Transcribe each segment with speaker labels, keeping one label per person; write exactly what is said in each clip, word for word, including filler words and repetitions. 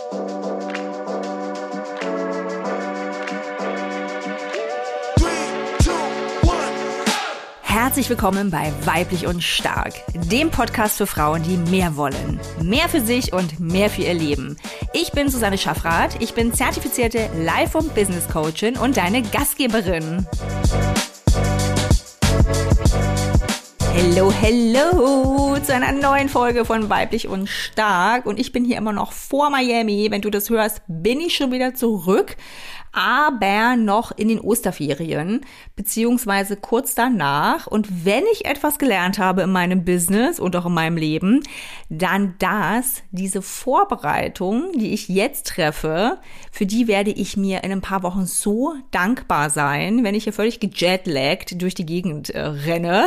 Speaker 1: Herzlich willkommen bei Weiblich und Stark, dem Podcast für Frauen, die mehr wollen. Mehr für sich und mehr für ihr Leben. Ich bin Susanne Schaffrath, ich bin zertifizierte Life- und Business-Coachin und deine Gastgeberin. Hello, hello zu einer neuen Folge von Weiblich und Stark. Und ich bin hier immer noch vor Miami. Wenn du das hörst, bin ich schon wieder zurück. Aber noch in den Osterferien, beziehungsweise kurz danach. Und wenn ich etwas gelernt habe in meinem Business und auch in meinem Leben, dann das, diese Vorbereitung, die ich jetzt treffe, für die werde ich mir in ein paar Wochen so dankbar sein, wenn ich hier völlig gejetlaggt durch die Gegend äh, renne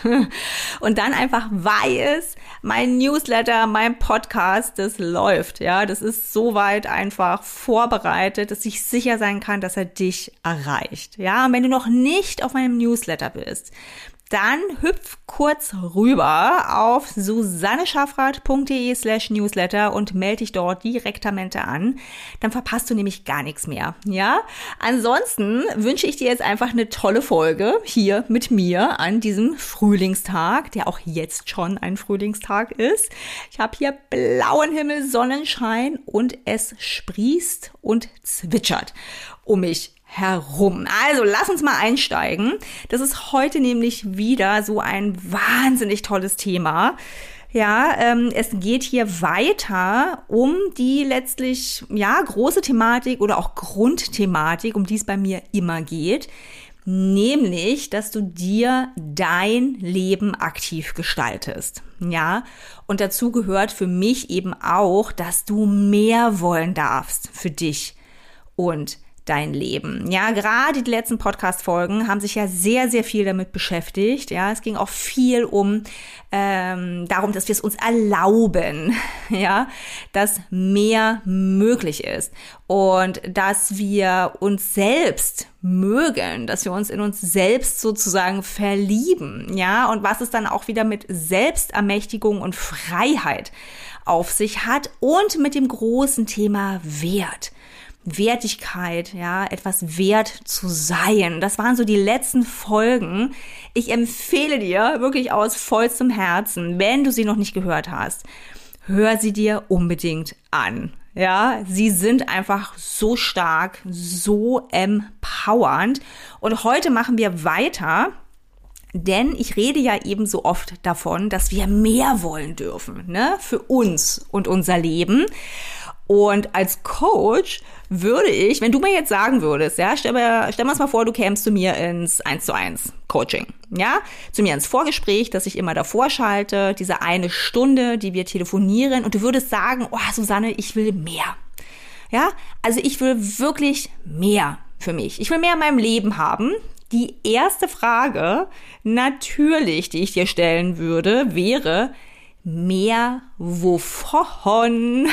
Speaker 1: und dann einfach weiß, mein Newsletter, mein Podcast, das läuft. Ja, das ist soweit einfach vorbereitet, dass ich sicher sein kann, dass er dich erreicht. Ja, und wenn du noch nicht auf meinem Newsletter bist, dann hüpf kurz rüber auf susanneschaffrath.de slash newsletter und melde dich dort direktamente an. Dann verpasst du nämlich gar nichts mehr. Ja? Ansonsten wünsche ich dir jetzt einfach eine tolle Folge hier mit mir an diesem Frühlingstag, der auch jetzt schon ein Frühlingstag ist. Ich habe hier blauen Himmel, Sonnenschein und es sprießt und zwitschert um mich herum. Also lass uns mal einsteigen. Das ist heute nämlich wieder so ein wahnsinnig tolles Thema. Ja, ähm, es geht hier weiter um die letztlich ja große Thematik oder auch Grundthematik, um die es bei mir immer geht, nämlich, dass du dir dein Leben aktiv gestaltest. Ja, und dazu gehört für mich eben auch, dass du mehr wollen darfst für dich und dein Leben. Ja, gerade die letzten Podcast-Folgen haben sich ja sehr, sehr viel damit beschäftigt. Ja, es ging auch viel um ähm, darum, dass wir es uns erlauben, ja, dass mehr möglich ist und dass wir uns selbst mögen, dass wir uns in uns selbst sozusagen verlieben. Ja, und was es dann auch wieder mit Selbstermächtigung und Freiheit auf sich hat und mit dem großen Thema Wert. Wertigkeit, ja, etwas wert zu sein. Das waren so die letzten Folgen. Ich empfehle dir wirklich aus vollstem Herzen, wenn du sie noch nicht gehört hast, hör sie dir unbedingt an. Ja, sie sind einfach so stark, so empowernd. Und heute machen wir weiter, denn ich rede ja eben so oft davon, dass wir mehr wollen dürfen, ne, für uns und unser Leben. Und als Coach würde ich, wenn du mir jetzt sagen würdest, ja, stell mir, stell mir uns mal vor, du kämst zu mir ins eins zu eins Coaching, ja, zu mir ins Vorgespräch, das ich immer davor schalte, diese eine Stunde, die wir telefonieren, und du würdest sagen, oh, Susanne, ich will mehr, ja, also ich will wirklich mehr für mich, ich will mehr in meinem Leben haben. Die erste Frage, natürlich, die ich dir stellen würde, wäre, mehr wovon?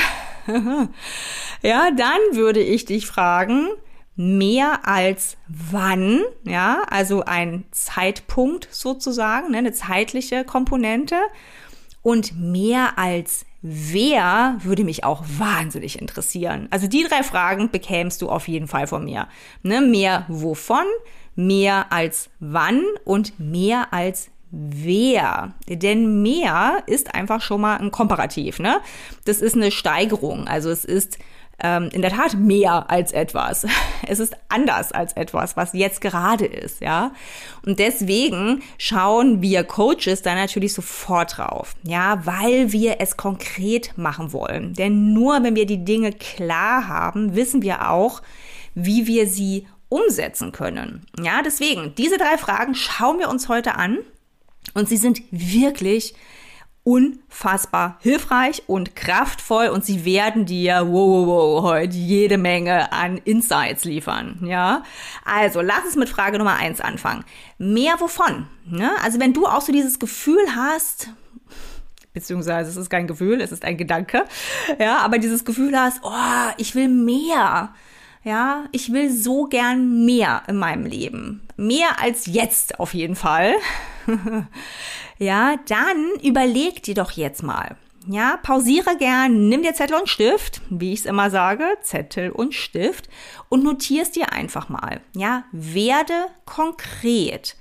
Speaker 1: Ja, dann würde ich dich fragen, mehr als wann, ja, also ein Zeitpunkt sozusagen, ne, eine zeitliche Komponente, und mehr als wer würde mich auch wahnsinnig interessieren. Also die drei Fragen bekämst du auf jeden Fall von mir. Ne, mehr wovon, mehr als wann und mehr als wer. Denn mehr ist einfach schon mal ein Komparativ, ne? Das ist eine Steigerung. Also es ist ähm, in der Tat mehr als etwas. Es ist anders als etwas, was jetzt gerade ist, ja? Und deswegen schauen wir Coaches da natürlich sofort drauf, ja? Weil wir es konkret machen wollen. Denn nur wenn wir die Dinge klar haben, wissen wir auch, wie wir sie umsetzen können. Ja, deswegen, diese drei Fragen schauen wir uns heute an. Und sie sind wirklich unfassbar hilfreich und kraftvoll und sie werden dir, wow, wow, wow, heute jede Menge an Insights liefern, ja. Also, lass uns mit Frage Nummer eins anfangen. Mehr wovon? Ne? Also, wenn du auch so dieses Gefühl hast, beziehungsweise es ist kein Gefühl, es ist ein Gedanke, ja, aber dieses Gefühl hast, oh, ich will mehr, ja, ich will so gern mehr in meinem Leben. Mehr als jetzt auf jeden Fall. Ja, dann überleg dir doch jetzt mal, Ja, pausiere gern, nimm dir Zettel und Stift, wie ich es immer sage, Zettel und Stift und notier es dir einfach mal. Ja, werde konkret.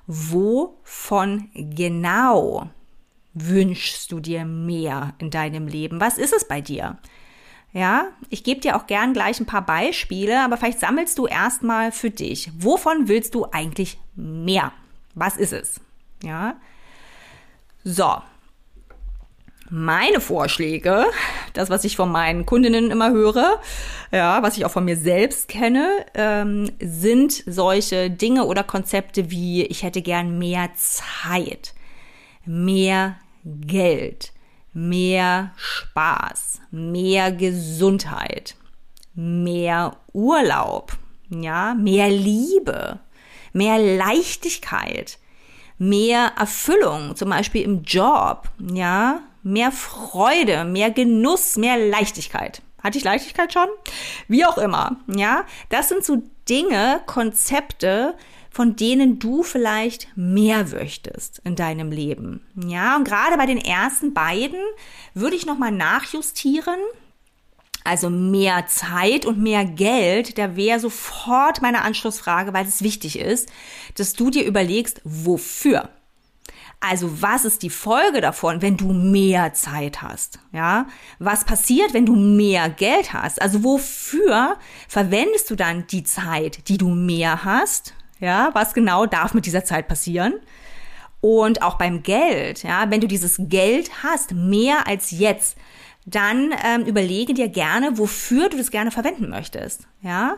Speaker 1: Wovon genau wünschst du dir mehr in deinem Leben? Was ist es bei dir? Ja, ich gebe dir auch gern gleich ein paar Beispiele, aber vielleicht sammelst du erstmal für dich. Wovon willst du eigentlich mehr? Was ist es? Ja, so. Meine Vorschläge, das, was ich von meinen Kundinnen immer höre, ja, was ich auch von mir selbst kenne, ähm, sind solche Dinge oder Konzepte wie, ich hätte gern mehr Zeit, mehr Geld, mehr Spaß, mehr Gesundheit, mehr Urlaub, ja, mehr Liebe, mehr Leichtigkeit, mehr Erfüllung, zum Beispiel im Job, ja, mehr Freude, mehr Genuss, mehr Leichtigkeit. Hatte ich Leichtigkeit schon? Wie auch immer, ja. Das sind so Dinge, Konzepte, von denen du vielleicht mehr möchtest in deinem Leben. Ja, und gerade bei den ersten beiden würde ich nochmal nachjustieren. Also mehr Zeit und mehr Geld, da wäre sofort meine Anschlussfrage, weil es wichtig ist, dass du dir überlegst, wofür. Also was ist die Folge davon, wenn du mehr Zeit hast? Ja, was passiert, wenn du mehr Geld hast? Also wofür verwendest du dann die Zeit, die du mehr hast? Ja, was genau darf mit dieser Zeit passieren? Und auch beim Geld, ja, wenn du dieses Geld hast, mehr als jetzt, dann ähm, überlege dir gerne, wofür du das gerne verwenden möchtest. Ja,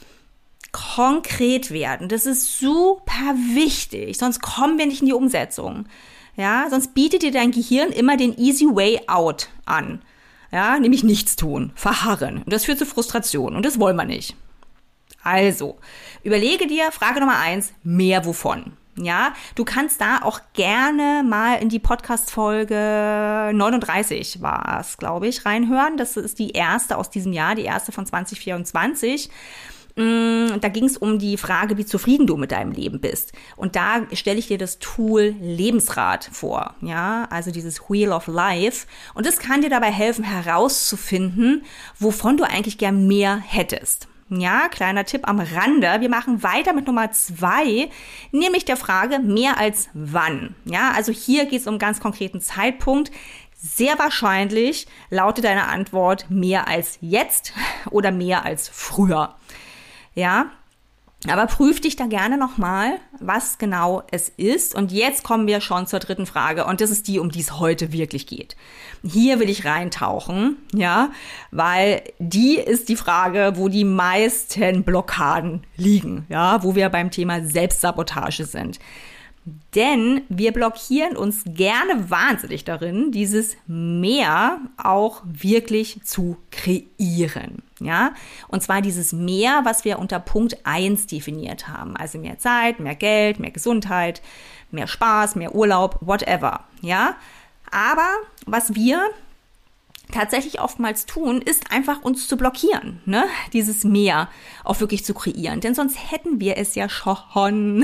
Speaker 1: konkret werden. Das ist super wichtig, sonst kommen wir nicht in die Umsetzung. Ja, sonst bietet dir dein Gehirn immer den easy way out an. Ja, nämlich nichts tun, verharren. Und das führt zu Frustration und das wollen wir nicht. Also, überlege dir, Frage Nummer eins, mehr wovon? Ja, du kannst da auch gerne mal in die Podcast-Folge neununddreißig war es, glaube ich, reinhören. Das ist die erste aus diesem Jahr, die erste von zwanzig vierundzwanzig. Da ging es um die Frage, wie zufrieden du mit deinem Leben bist. Und da stelle ich dir das Tool Lebensrad vor, ja, also dieses Wheel of Life. Und das kann dir dabei helfen, herauszufinden, wovon du eigentlich gern mehr hättest. Ja, kleiner Tipp am Rande. Wir machen weiter mit Nummer zwei, nämlich der Frage, mehr als wann. Ja, also hier geht es um einen ganz konkreten Zeitpunkt. Sehr wahrscheinlich lautet deine Antwort mehr als jetzt oder mehr als früher. Ja, aber prüf dich da gerne nochmal, was genau es ist. Und jetzt kommen wir schon zur dritten Frage. Und das ist die, um die es heute wirklich geht. Hier will ich reintauchen, ja, weil die ist die Frage, wo die meisten Blockaden liegen, ja, wo wir beim Thema Selbstsabotage sind. Denn wir blockieren uns gerne wahnsinnig darin, dieses Mehr auch wirklich zu kreieren. Ja, und zwar dieses Mehr, was wir unter Punkt eins definiert haben. Also mehr Zeit, mehr Geld, mehr Gesundheit, mehr Spaß, mehr Urlaub, whatever. Ja, aber was wir tatsächlich oftmals tun, ist einfach uns zu blockieren, ne? Dieses Mehr auch wirklich zu kreieren. Denn sonst hätten wir es ja schon.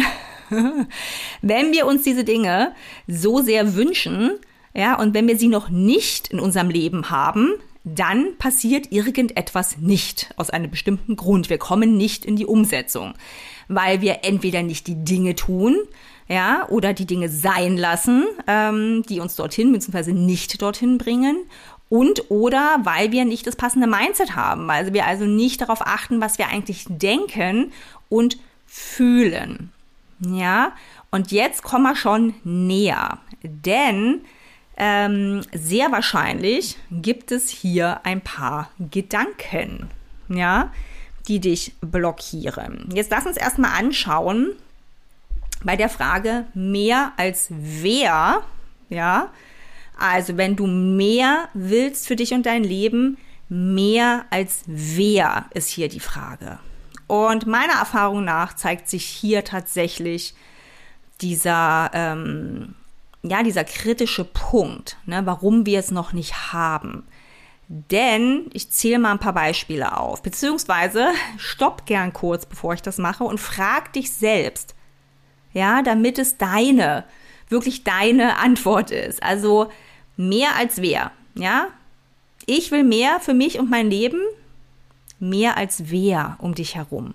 Speaker 1: Wenn wir uns diese Dinge so sehr wünschen, ja, und wenn wir sie noch nicht in unserem Leben haben, dann passiert irgendetwas nicht aus einem bestimmten Grund. Wir kommen nicht in die Umsetzung, weil wir entweder nicht die Dinge tun, ja, oder die Dinge sein lassen, ähm, die uns dorthin bzw. nicht dorthin bringen. Und oder weil wir nicht das passende Mindset haben, weil wir also nicht darauf achten, was wir eigentlich denken und fühlen. Ja, und jetzt kommen wir schon näher, denn ähm, sehr wahrscheinlich gibt es hier ein paar Gedanken, ja, die dich blockieren. Jetzt lass uns erstmal anschauen bei der Frage mehr als wer, ja, also wenn du mehr willst für dich und dein Leben, mehr als wer ist hier die Frage. Und meiner Erfahrung nach zeigt sich hier tatsächlich dieser, ähm, ja, dieser kritische Punkt, ne, warum wir es noch nicht haben. Denn ich zähle mal ein paar Beispiele auf, beziehungsweise stopp gern kurz, bevor ich das mache und frag dich selbst, ja, damit es deine, wirklich deine Antwort ist. Also mehr als wer. Ja, ich will mehr für mich und mein Leben, mehr als wer um dich herum.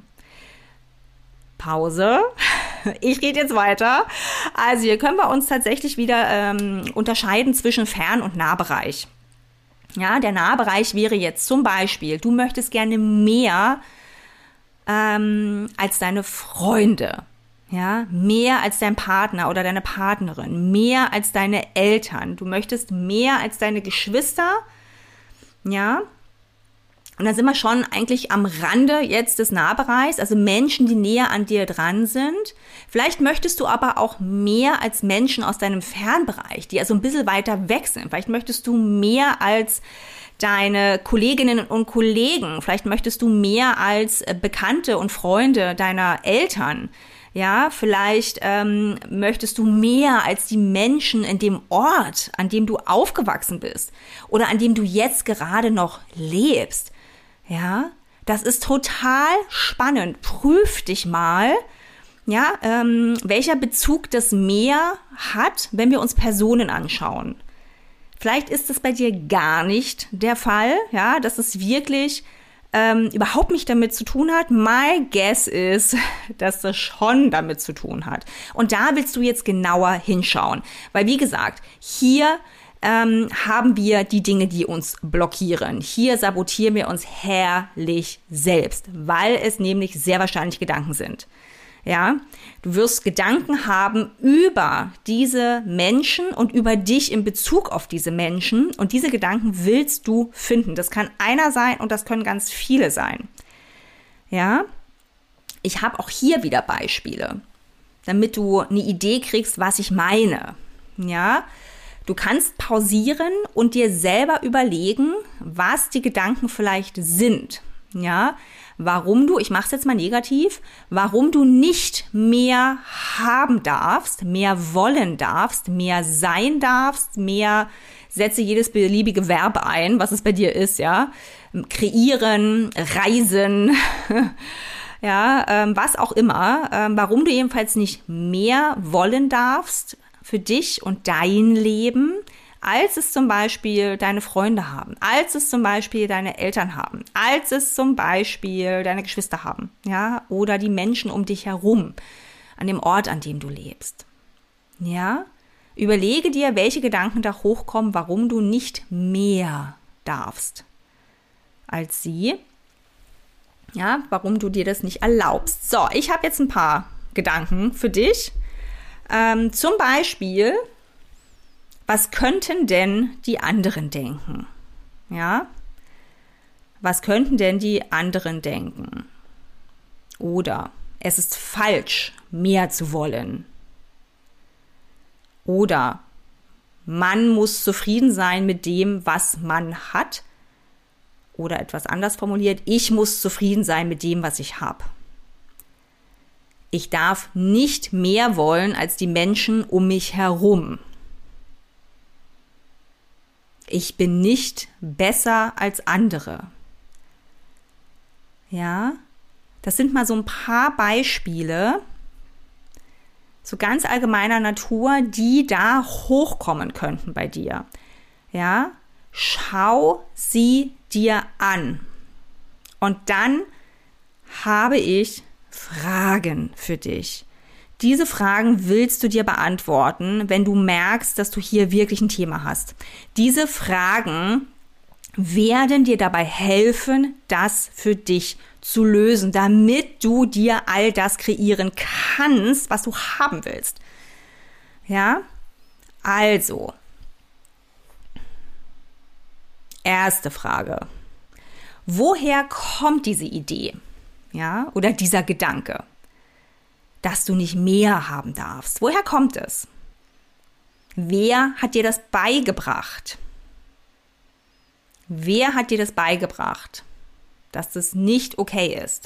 Speaker 1: Pause. Ich rede jetzt weiter. Also hier können wir uns tatsächlich wieder ähm, unterscheiden zwischen Fern- und Nahbereich. Ja, der Nahbereich wäre jetzt zum Beispiel, du möchtest gerne mehr ähm, als deine Freunde. Ja, mehr als dein Partner oder deine Partnerin, mehr als deine Eltern. Du möchtest mehr als deine Geschwister. Ja, und da sind wir schon eigentlich am Rande jetzt des Nahbereichs, also Menschen, die näher an dir dran sind. Vielleicht möchtest du aber auch mehr als Menschen aus deinem Fernbereich, die also ein bisschen weiter weg sind. Vielleicht möchtest du mehr als deine Kolleginnen und Kollegen. Vielleicht möchtest du mehr als Bekannte und Freunde deiner Eltern. Ja, vielleicht ähm, möchtest du mehr als die Menschen in dem Ort, an dem du aufgewachsen bist oder an dem du jetzt gerade noch lebst. Ja, das ist total spannend. Prüf dich mal, ja, ähm, welcher Bezug das Mehr hat, wenn wir uns Personen anschauen. Vielleicht ist es bei dir gar nicht der Fall, ja, dass es wirklich Ähm, überhaupt nicht damit zu tun hat. My guess ist, dass das schon damit zu tun hat. Und da willst du jetzt genauer hinschauen. Weil wie gesagt, hier ähm, haben wir die Dinge, die uns blockieren. Hier sabotieren wir uns herrlich selbst, weil es nämlich sehr wahrscheinlich Gedanken sind. Ja, du wirst Gedanken haben über diese Menschen und über dich in Bezug auf diese Menschen und diese Gedanken willst du finden. Das kann einer sein und das können ganz viele sein. Ja, ich habe auch hier wieder Beispiele, damit du eine Idee kriegst, was ich meine. Ja, du kannst pausieren und dir selber überlegen, was die Gedanken vielleicht sind. Ja, warum du, ich mache es jetzt mal negativ, warum du nicht mehr haben darfst, mehr wollen darfst, mehr sein darfst, mehr, setze jedes beliebige Verb ein, was es bei dir ist, ja, kreieren, reisen, ja, ähm, was auch immer, ähm, warum du jedenfalls nicht mehr wollen darfst für dich und dein Leben, als es zum Beispiel deine Freunde haben, als es zum Beispiel deine Eltern haben, als es zum Beispiel deine Geschwister haben, ja, oder die Menschen um dich herum, an dem Ort, an dem du lebst. Ja, überlege dir, welche Gedanken da hochkommen, warum du nicht mehr darfst als sie, ja, warum du dir das nicht erlaubst. So, ich habe jetzt ein paar Gedanken für dich. Ähm, zum Beispiel, was könnten denn die anderen denken? Ja? Was könnten denn die anderen denken? Oder es ist falsch, mehr zu wollen. Oder man muss zufrieden sein mit dem, was man hat. Oder etwas anders formuliert, ich muss zufrieden sein mit dem, was ich habe. Ich darf nicht mehr wollen als die Menschen um mich herum. Ich bin nicht besser als andere. Ja, das sind mal so ein paar Beispiele, so ganz allgemeiner Natur, die da hochkommen könnten bei dir. Ja, schau sie dir an. Und dann habe ich Fragen für dich. Diese Fragen willst du dir beantworten, wenn du merkst, dass du hier wirklich ein Thema hast. Diese Fragen werden dir dabei helfen, das für dich zu lösen, damit du dir all das kreieren kannst, was du haben willst. Ja? Also, erste Frage. Woher kommt diese Idee? Ja? Oder dieser Gedanke? Dass du nicht mehr haben darfst. Woher kommt es? Wer hat dir das beigebracht? Wer hat dir das beigebracht, dass das nicht okay ist?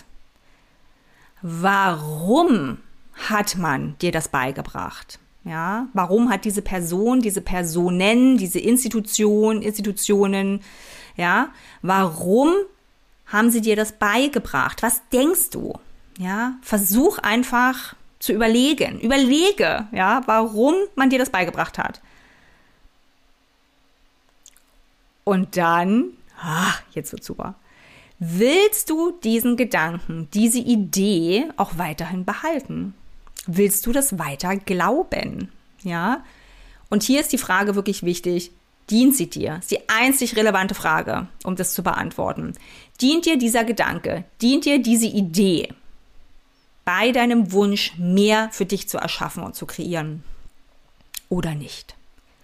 Speaker 1: Warum hat man dir das beigebracht? Ja, warum hat diese Person, diese Personen, diese Institution, Institutionen, ja, warum haben sie dir das beigebracht? Was denkst du? Ja, versuch einfach zu überlegen. Überlege, ja, warum man dir das beigebracht hat. Und dann, ach, jetzt wird's super. Willst du diesen Gedanken, diese Idee auch weiterhin behalten? Willst du das weiter glauben? Ja? Und hier ist die Frage wirklich wichtig. Dient sie dir? Das ist die einzig relevante Frage, um das zu beantworten. Dient dir dieser Gedanke? Dient dir diese Idee bei deinem Wunsch, mehr für dich zu erschaffen und zu kreieren? Oder nicht?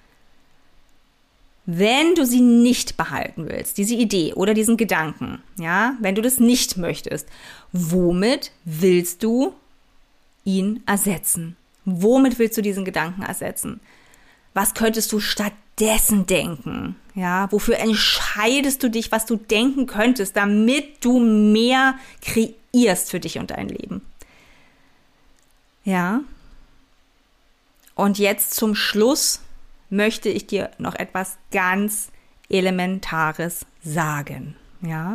Speaker 1: Wenn du sie nicht behalten willst, diese Idee oder diesen Gedanken, ja, wenn du das nicht möchtest, womit willst du ihn ersetzen? Womit willst du diesen Gedanken ersetzen? Was könntest du stattdessen denken? Ja, wofür entscheidest du dich, was du denken könntest, damit du mehr kreierst für dich und dein Leben? Ja. Und jetzt zum Schluss möchte ich dir noch etwas ganz Elementares sagen. Ja?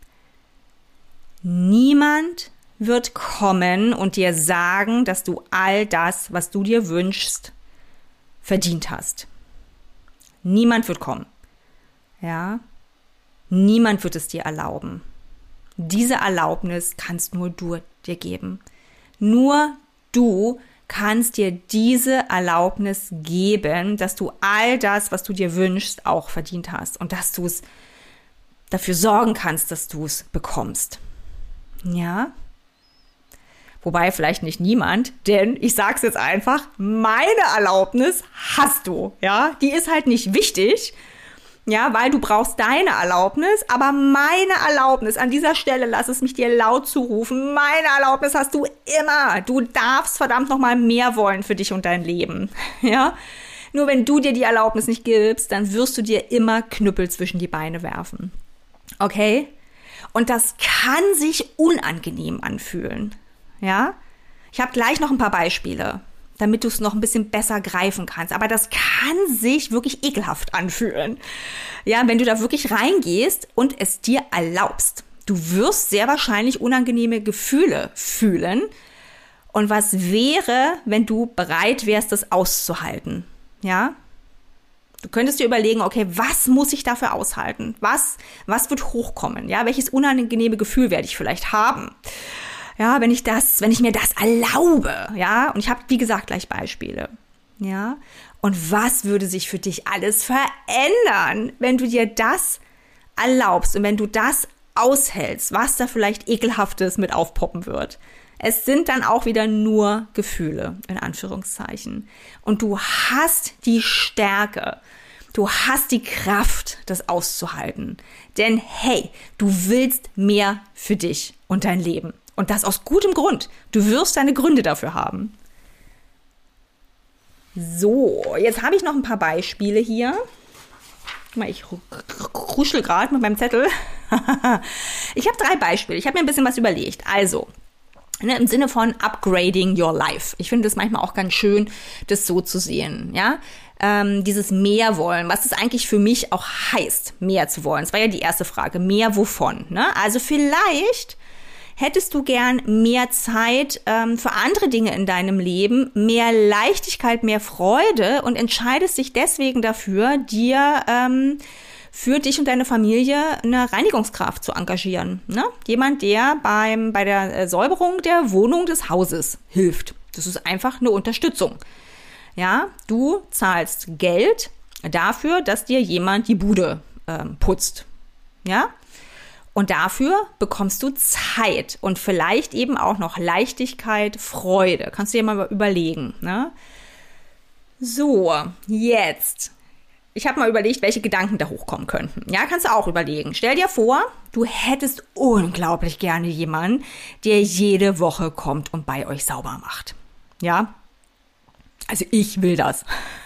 Speaker 1: Niemand wird kommen und dir sagen, dass du all das, was du dir wünschst, verdient hast. Niemand wird kommen. Ja? Niemand wird es dir erlauben. Diese Erlaubnis kannst nur du dir geben. Nur du kannst dir diese Erlaubnis geben, dass du all das, was du dir wünschst, auch verdient hast und dass du es dafür sorgen kannst, dass du es bekommst. Ja? Wobei vielleicht nicht niemand, denn ich sag's jetzt einfach, meine Erlaubnis hast du, ja? Die ist halt nicht wichtig, ja, weil du brauchst deine Erlaubnis, aber meine Erlaubnis, an dieser Stelle lass es mich dir laut zurufen, meine Erlaubnis hast du immer. Du darfst verdammt nochmal mehr wollen für dich und dein Leben, ja. Nur wenn du dir die Erlaubnis nicht gibst, dann wirst du dir immer Knüppel zwischen die Beine werfen, okay? Und das kann sich unangenehm anfühlen, ja. Ich habe gleich noch ein paar Beispiele, damit du es noch ein bisschen besser greifen kannst. Aber das kann sich wirklich ekelhaft anfühlen. Ja, wenn du da wirklich reingehst und es dir erlaubst. Du wirst sehr wahrscheinlich unangenehme Gefühle fühlen. Und was wäre, wenn du bereit wärst, das auszuhalten? Ja? Du könntest dir überlegen, okay, was muss ich dafür aushalten? Was, was wird hochkommen? Ja, welches unangenehme Gefühl werde ich vielleicht haben? Ja, wenn ich das, wenn ich mir das erlaube, ja, und ich habe, wie gesagt, gleich Beispiele, ja, und was würde sich für dich alles verändern, wenn du dir das erlaubst und wenn du das aushältst, was da vielleicht Ekelhaftes mit aufpoppen wird. Es sind dann auch wieder nur Gefühle, in Anführungszeichen. Und du hast die Stärke, du hast die Kraft, das auszuhalten. Denn hey, du willst mehr für dich und dein Leben. Und das aus gutem Grund. Du wirst deine Gründe dafür haben. So, jetzt habe ich noch ein paar Beispiele hier. Ich kruschel gerade mit meinem Zettel. Ich habe drei Beispiele. Ich habe mir ein bisschen was überlegt. Also, ne, im Sinne von upgrading your life. Ich finde es manchmal auch ganz schön, das so zu sehen. Ja, ähm, dieses mehr wollen, was es eigentlich für mich auch heißt, mehr zu wollen. Das war ja die erste Frage. Mehr wovon? Ne? Also vielleicht hättest du gern mehr Zeit ähm, für andere Dinge in deinem Leben, mehr Leichtigkeit, mehr Freude und entscheidest dich deswegen dafür, dir ähm, für dich und deine Familie eine Reinigungskraft zu engagieren. Ne? Jemand, der beim bei der Säuberung der Wohnung des Hauses hilft. Das ist einfach eine Unterstützung. Ja, du zahlst Geld dafür, dass dir jemand die Bude ähm, putzt. Ja? Und dafür bekommst du Zeit und vielleicht eben auch noch Leichtigkeit, Freude. Kannst du dir mal überlegen. Ne? So, jetzt. Ich habe mal überlegt, welche Gedanken da hochkommen könnten. Ja, kannst du auch überlegen. Stell dir vor, du hättest unglaublich gerne jemanden, der jede Woche kommt und bei euch sauber macht. Ja, also ich will das.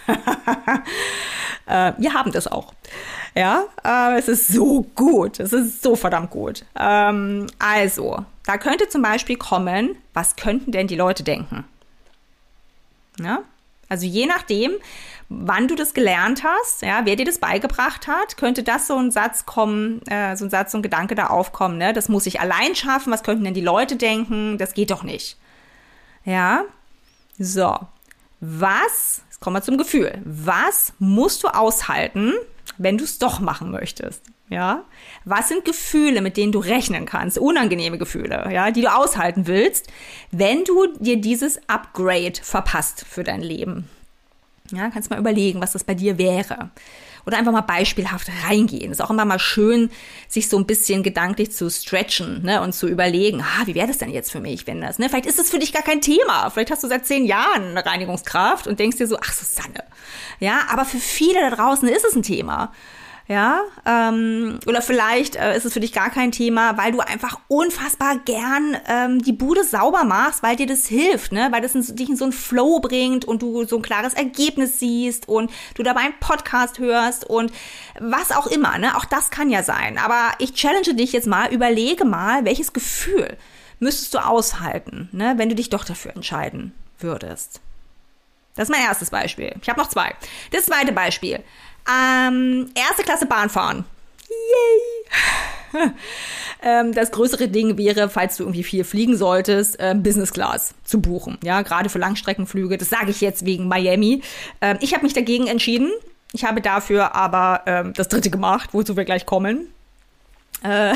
Speaker 1: äh, wir haben das auch. Ja, äh, es ist so gut. Es ist so verdammt gut. Ähm, also, da könnte zum Beispiel kommen, was könnten denn die Leute denken? Ja? Also je nachdem, wann du das gelernt hast, ja, wer dir das beigebracht hat, könnte das so ein Satz kommen, äh, so ein Satz, so ein Gedanke da aufkommen, ne? Das muss ich allein schaffen, was könnten denn die Leute denken? Das geht doch nicht. Ja, so. Was, jetzt kommen wir zum Gefühl, was musst du aushalten, wenn du es doch machen möchtest? Ja? Was sind Gefühle, mit denen du rechnen kannst, unangenehme Gefühle, ja, die du aushalten willst, wenn du dir dieses Upgrade verpasst für dein Leben? Ja, kannst mal überlegen, was das bei dir wäre. Oder einfach mal beispielhaft reingehen. Ist auch immer mal schön, sich so ein bisschen gedanklich zu stretchen, ne, und zu überlegen, ah, wie wäre das denn jetzt für mich, wenn das, ne? Vielleicht ist es für dich gar kein Thema. Vielleicht hast du seit zehn Jahren eine Reinigungskraft und denkst dir so, ach Susanne. Ja, aber für viele da draußen ist es ein Thema. Ja, ähm, oder vielleicht äh, ist es für dich gar kein Thema, weil du einfach unfassbar gern ähm, die Bude sauber machst, weil dir das hilft, ne, weil das in, dich in so einen Flow bringt und du so ein klares Ergebnis siehst und du dabei einen Podcast hörst und was auch immer, ne, auch das kann ja sein. Aber ich challenge dich jetzt mal, überlege mal, welches Gefühl müsstest du aushalten, ne, wenn du dich doch dafür entscheiden würdest. Das ist mein erstes Beispiel. Ich habe noch zwei. Das zweite Beispiel. Ähm, erste Klasse Bahn fahren. Yay! ähm, das größere Ding wäre, falls du irgendwie viel fliegen solltest, äh, Business Class zu buchen. Ja, gerade für Langstreckenflüge. Das sage ich jetzt wegen Miami. Ähm, ich habe mich dagegen entschieden. Ich habe dafür aber ähm, das dritte gemacht, wozu wir gleich kommen. Äh,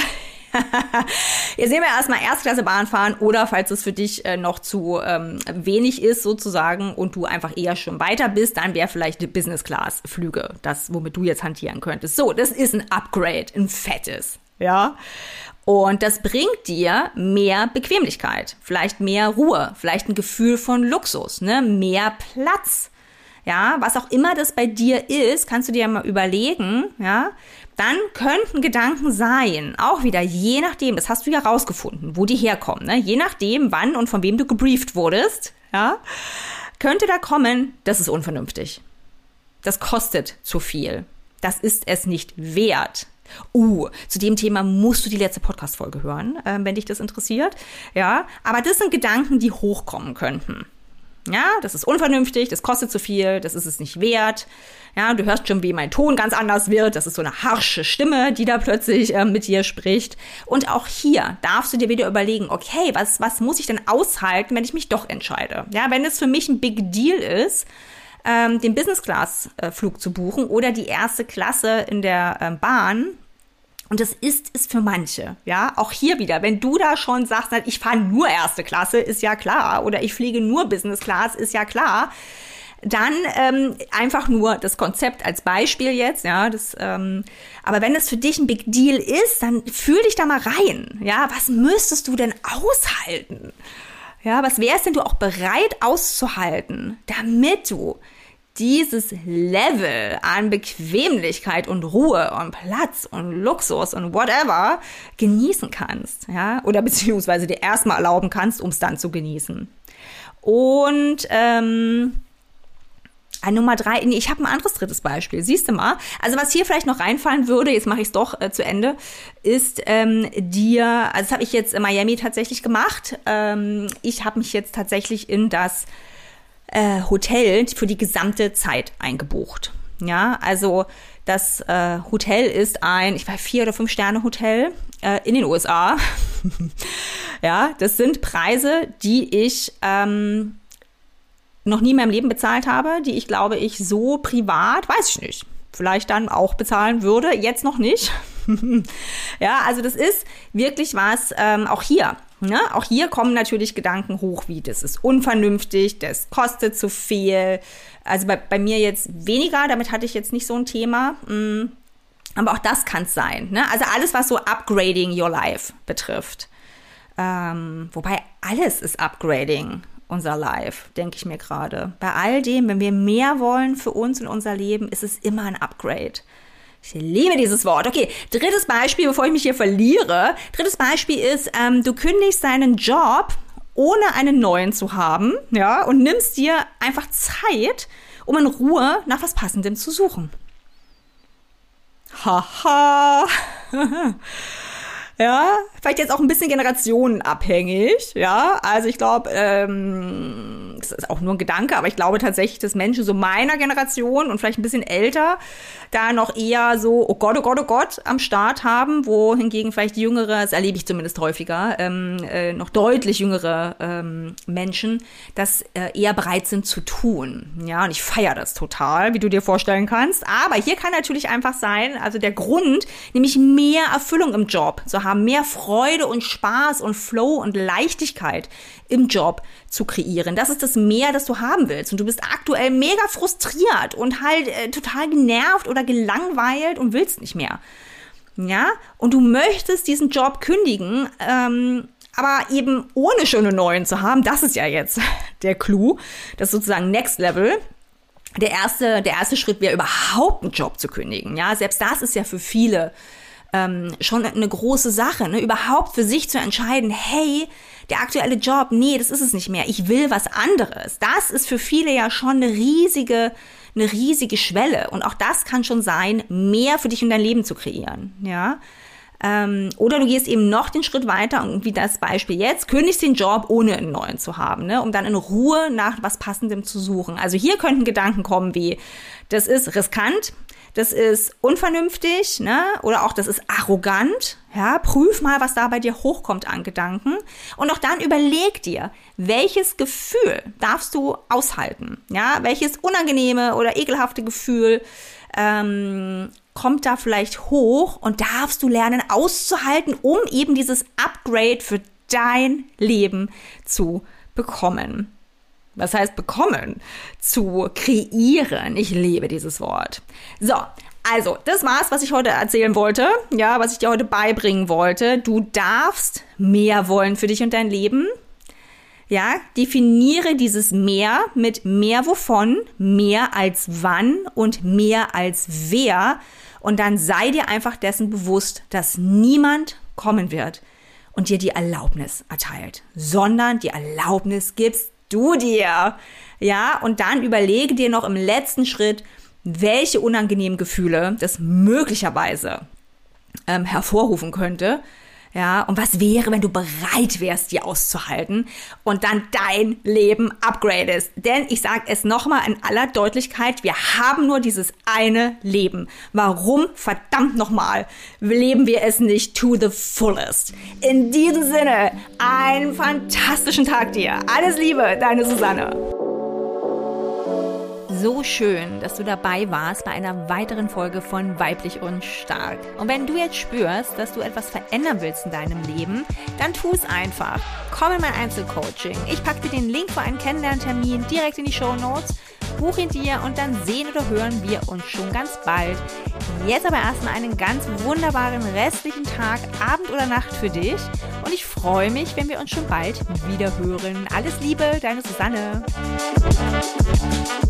Speaker 1: Jetzt sehen wir erstmal Erstklasse Bahn fahren oder falls es für dich äh, noch zu ähm, wenig ist sozusagen und du einfach eher schon weiter bist, dann wäre vielleicht die Business Class Flüge, das, womit du jetzt hantieren könntest. So, das ist ein Upgrade, ein fettes, ja. Und das bringt dir mehr Bequemlichkeit, vielleicht mehr Ruhe, vielleicht ein Gefühl von Luxus, ne, mehr Platz. Ja, was auch immer das bei dir ist, kannst du dir mal überlegen, ja, dann könnten Gedanken sein, auch wieder, je nachdem, das hast du ja rausgefunden, wo die herkommen, ne, je nachdem, wann und von wem du gebrieft wurdest, ja, könnte da kommen, das ist unvernünftig. Das kostet zu viel. Das ist es nicht wert. Uh, zu dem Thema musst du die letzte Podcast-Folge hören, äh, wenn dich das interessiert, ja, aber das sind Gedanken, die hochkommen könnten. Ja, das ist unvernünftig, das kostet zu viel, das ist es nicht wert. Ja, du hörst schon, wie mein Ton ganz anders wird. Das ist so eine harsche Stimme, die da plötzlich äh, mit dir spricht. Und auch hier darfst du dir wieder überlegen, okay, was, was muss ich denn aushalten, wenn ich mich doch entscheide? Ja, wenn es für mich ein Big Deal ist, ähm, den Business-Class-Flug zu buchen oder die erste Klasse in der äh, Bahn. Und das ist es für manche, ja, auch hier wieder, wenn du da schon sagst, ich fahre nur erste Klasse, ist ja klar, oder ich fliege nur Business Class, ist ja klar, dann ähm, einfach nur das Konzept als Beispiel jetzt, ja, das, ähm, aber wenn das für dich ein Big Deal ist, dann fühl dich da mal rein, ja, was müsstest du denn aushalten? Ja, was wärst denn du auch bereit auszuhalten, damit du dieses Level an Bequemlichkeit und Ruhe und Platz und Luxus und whatever genießen kannst, ja, oder beziehungsweise dir erstmal erlauben kannst, um es dann zu genießen. Und ähm, Nummer drei, nee, ich habe ein anderes drittes Beispiel, siehst du mal. Also was hier vielleicht noch reinfallen würde, jetzt mache ich es doch äh, zu Ende, ist ähm, dir, also das habe ich jetzt in Miami tatsächlich gemacht, ähm, ich habe mich jetzt tatsächlich in das Äh, Hotel für die gesamte Zeit eingebucht. Ja, also das äh, Hotel ist ein, ich weiß, vier oder fünf Sterne Hotel äh, in den U S A. Ja, das sind Preise, die ich ähm, noch nie in meinem Leben bezahlt habe, die ich glaube ich so privat, weiß ich nicht, vielleicht dann auch bezahlen würde, jetzt noch nicht. Ja, also das ist wirklich was, ähm, auch hier. Ne? Auch hier kommen natürlich Gedanken hoch, wie das ist unvernünftig, das kostet zu viel. Also bei, bei mir jetzt weniger, damit hatte ich jetzt nicht so ein Thema. Aber auch das kann es sein. Ne? Also alles, was so Upgrading Your Life betrifft. Ähm, wobei alles ist Upgrading unser Life, denke ich mir gerade. Bei all dem, wenn wir mehr wollen für uns und unser Leben, ist es immer ein Upgrade. Ich liebe dieses Wort. Okay, drittes Beispiel, bevor ich mich hier verliere. Drittes Beispiel ist, ähm, du kündigst deinen Job, ohne einen neuen zu haben, ja, und nimmst dir einfach Zeit, um in Ruhe nach was Passendem zu suchen. Haha. Ja, vielleicht jetzt auch ein bisschen generationenabhängig, ja. Also ich glaube, ähm, das ist auch nur ein Gedanke, aber ich glaube tatsächlich, dass Menschen so meiner Generation und vielleicht ein bisschen älter da noch eher so, oh Gott, oh Gott, oh Gott, am Start haben, wo hingegen vielleicht jüngere, das erlebe ich zumindest häufiger, ähm, äh, noch deutlich jüngere ähm, Menschen das äh, eher bereit sind zu tun. Ja, und ich feiere das total, wie du dir vorstellen kannst. Aber hier kann natürlich einfach sein, also der Grund, nämlich mehr Erfüllung im Job zu haben, mehr Freude und Spaß und Flow und Leichtigkeit im Job zu kreieren. Das ist das Mehr, das du haben willst. Und du bist aktuell mega frustriert und halt äh, total genervt oder gelangweilt und willst nicht mehr. Ja, und du möchtest diesen Job kündigen, ähm, aber eben ohne schon einen neuen zu haben. Das ist ja jetzt der Clou. Das ist sozusagen Next Level. Der erste, der erste Schritt wäre überhaupt einen Job zu kündigen. Ja, selbst das ist ja für viele ähm, schon eine große Sache, ne? Überhaupt für sich zu entscheiden, hey, der aktuelle Job, nee, das ist es nicht mehr. Ich will was anderes. Das ist für viele ja schon eine riesige, eine riesige Schwelle. Und auch das kann schon sein, mehr für dich und dein Leben zu kreieren, ja. Ähm, oder du gehst eben noch den Schritt weiter und wie das Beispiel jetzt, kündigst den Job, ohne einen neuen zu haben, ne, um dann in Ruhe nach was Passendem zu suchen. Also hier könnten Gedanken kommen wie, das ist riskant, das ist unvernünftig, ne, oder auch das ist arrogant, ja, prüf mal, was da bei dir hochkommt an Gedanken und auch dann überleg dir, welches Gefühl darfst du aushalten, ja, welches unangenehme oder ekelhafte Gefühl ähm, kommt da vielleicht hoch und darfst du lernen auszuhalten, um eben dieses Upgrade für dein Leben zu bekommen. Was heißt bekommen? Zu kreieren. Ich liebe dieses Wort. So, also das war's, was ich heute erzählen wollte, ja, was ich dir heute beibringen wollte. Du darfst mehr wollen für dich und dein Leben. Ja, definiere dieses mehr mit mehr wovon, mehr als wann und mehr als wer. Und dann sei dir einfach dessen bewusst, dass niemand kommen wird und dir die Erlaubnis erteilt, sondern die Erlaubnis gibst du dir. Ja, und dann überlege dir noch im letzten Schritt, welche unangenehmen Gefühle das möglicherweise ähm, hervorrufen könnte. Ja, und was wäre, wenn du bereit wärst, die auszuhalten und dann dein Leben upgradest? Denn ich sage es nochmal in aller Deutlichkeit, wir haben nur dieses eine Leben. Warum, verdammt nochmal, leben wir es nicht to the fullest? In diesem Sinne, einen fantastischen Tag dir. Alles Liebe, deine Susanne. So schön, dass du dabei warst bei einer weiteren Folge von Weiblich und Stark. Und wenn du jetzt spürst, dass du etwas verändern willst in deinem Leben, dann tu es einfach. Komm in mein Einzelcoaching. Ich packe dir den Link für einen Kennenlerntermin direkt in die Shownotes. Buch ihn dir und dann sehen oder hören wir uns schon ganz bald. Jetzt aber erstmal einen ganz wunderbaren restlichen Tag, Abend oder Nacht für dich. Und ich freue mich, wenn wir uns schon bald wieder hören. Alles Liebe, deine Susanne.